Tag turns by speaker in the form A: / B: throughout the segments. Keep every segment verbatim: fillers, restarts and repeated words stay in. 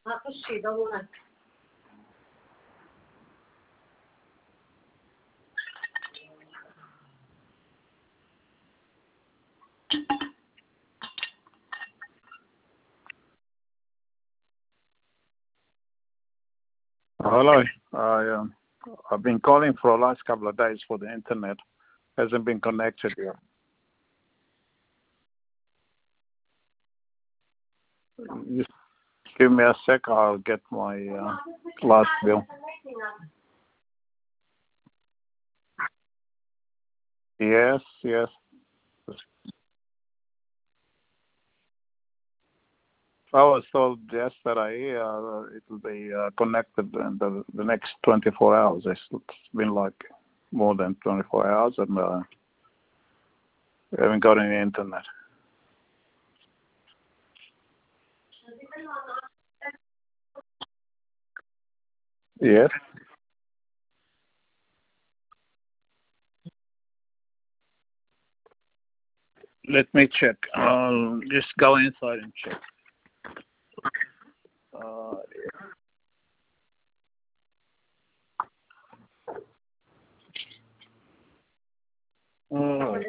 A: Hello. I, um, I've been calling for the last couple of days for the internet. Hasn't been connected yet. Just give me a sec. I'll get my uh, last bill. Yes, yes. I was told yesterday uh, it will be uh, connected in the, the next twenty-four hours. It's been like more than twenty-four hours, and uh, we haven't got any internet. Yes. Let me check. I'll just go inside and check. Uh, oh,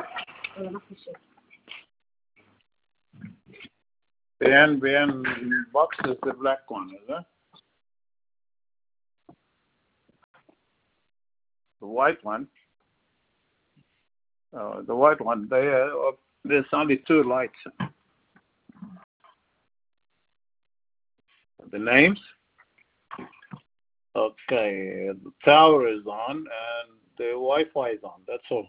A: the N B N box is the black one, is it? The white one. Uh, the white one. They, uh, there's only two lights. The names. Okay, the tower is on and the Wi-Fi is on. That's all.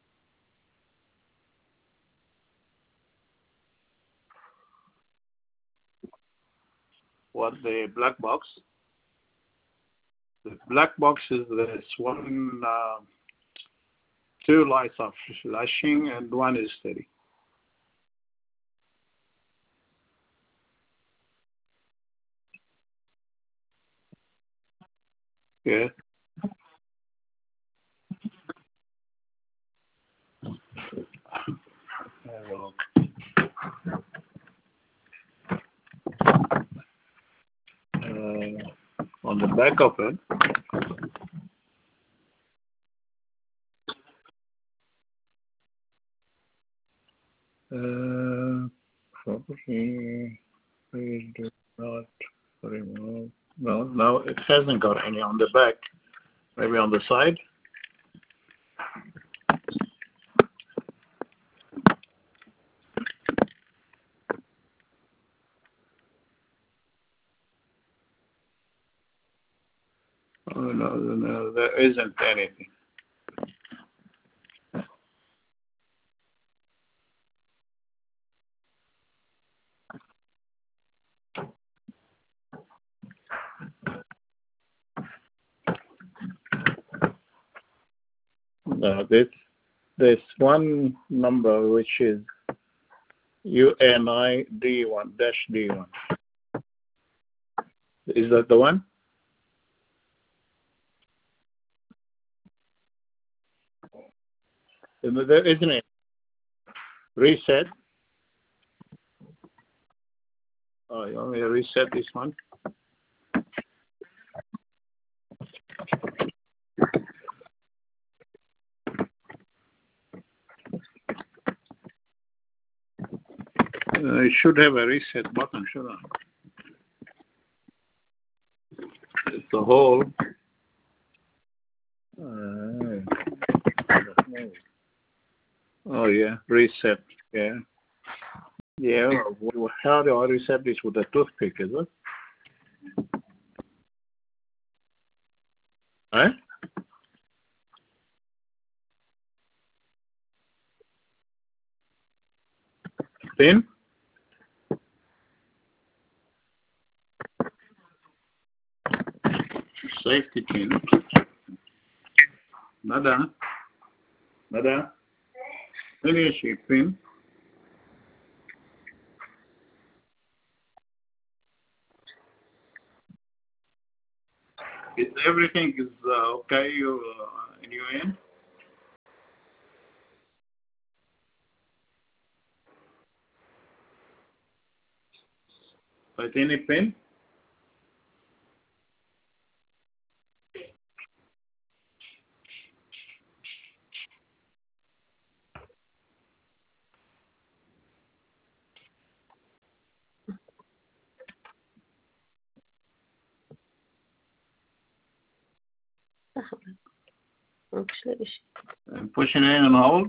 A: What, the black box? The black box is this one. Uh, two lights are flashing and one is steady. Yeah. Have a look. Uh, on the back of it. Uh, probably we do not remove. No, no, it hasn't got any on the back. Maybe on the side. Oh, no, no, there isn't anything. No, this, there's one number which is U N I D one dash D one. Is that the one? There isn't it. Reset. Oh, you want me to reset this one? Uh, it should have a reset button, should I? It's the whole. Uh, oh, yeah, reset. Yeah. Yeah, well, how do I reset this with a toothpick, is it? Huh? Pin? Safety pin. Nada. Nada. Finish pin. Is everything is uh, okay you, uh, in your end? But any pin? And push it in and hold.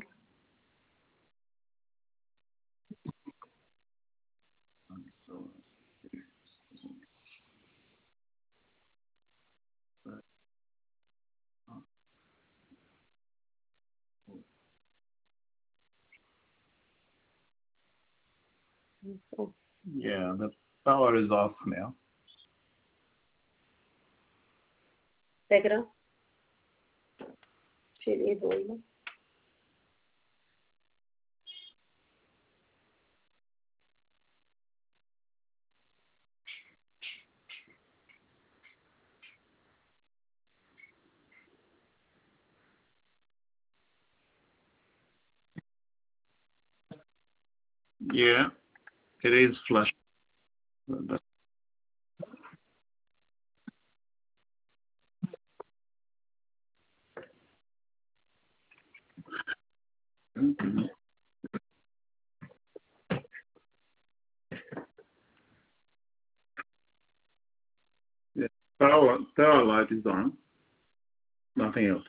A: Yeah, the power is off now.
B: Take it off. Shit is boiling.
A: Yeah, it is flush. Mm-hmm. Yeah. Power, power light is on. Nothing else.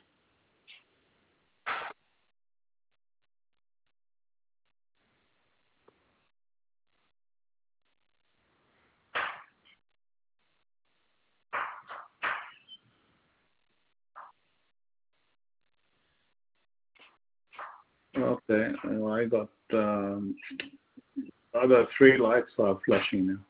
A: Okay, well, I got um, I got three lights are flashing now.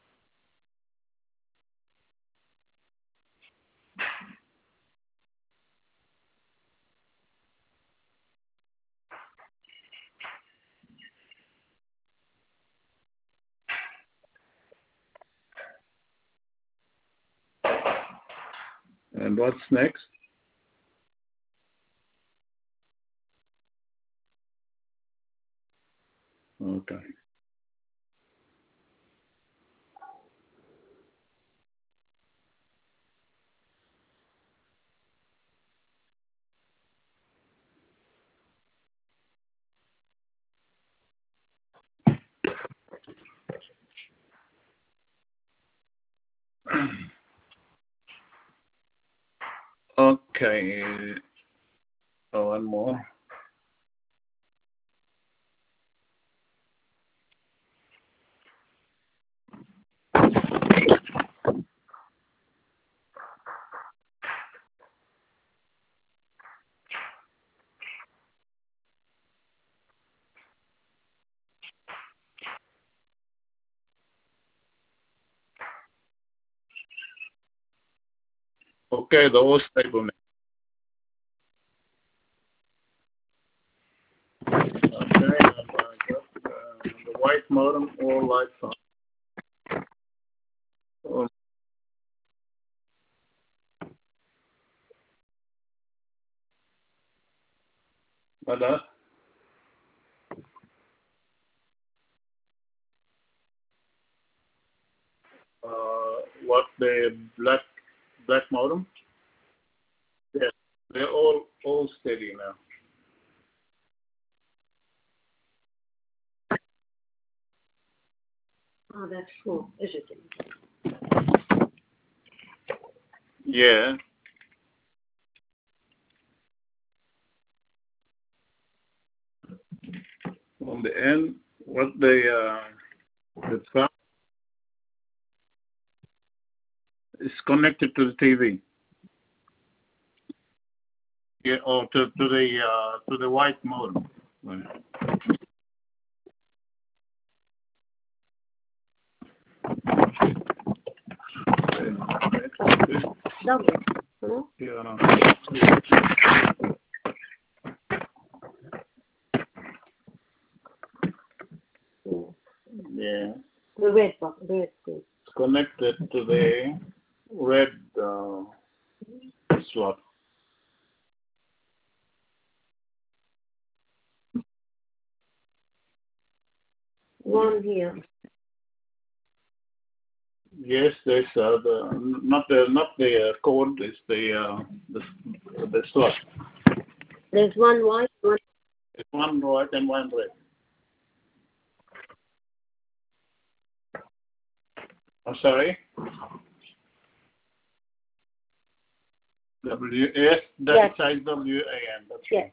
A: And what's next? Okay. Okay. Oh, one more. Okay, the whole stable now. Okay, and I got uh, the white modem, all lights on. Oh, but uh, uh, what the black black modem? Yes, they're all all steady now.
B: Oh, that's cool. Is it?
A: Yeah. On the end, what the uh, the phone is connected to the T V. Yeah, or to to the uh, to the white modem.
B: Double. Huh?
A: Yeah, no. Yeah.
B: The red box. The red box.
A: It's connected to the red uh, slot.
B: One here.
A: Yes, there's uh, the not the not the uh, cord, it's the uh, the the slot.
B: There's one white, one.
A: It's one white and one red. I'm sorry. The W S, that
B: Yes.
A: size W A N. That's
B: Yes.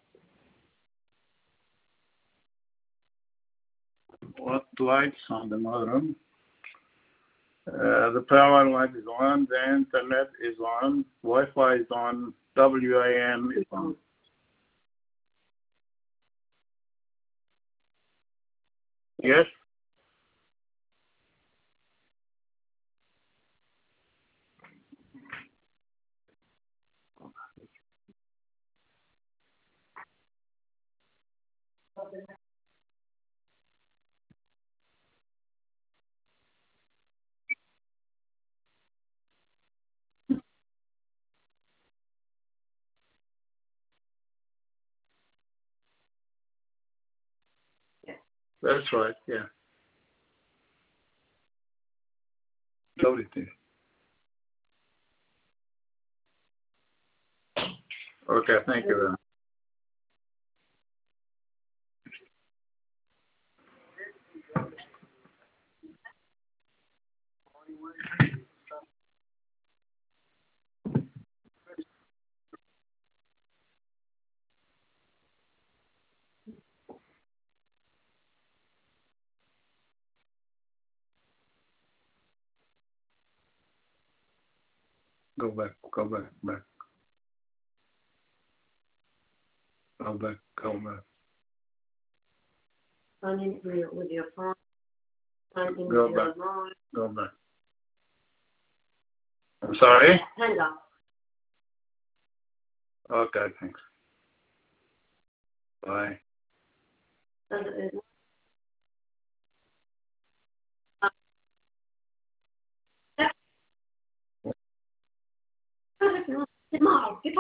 A: What lights on the modem? Uh, the power light is on, the internet is on, Wi-Fi is on, W A N is on. Yes? That's right, yeah. Totally. Okay, thank you very much. Go back, go back, back. Go back, go back.
B: Sign in with your, with your phone. Sign in
A: Go
B: with your
A: back.
B: phone.
A: Go back. I'm sorry?
B: Hang up.
A: Okay, thanks. Bye.
B: Uh, uh,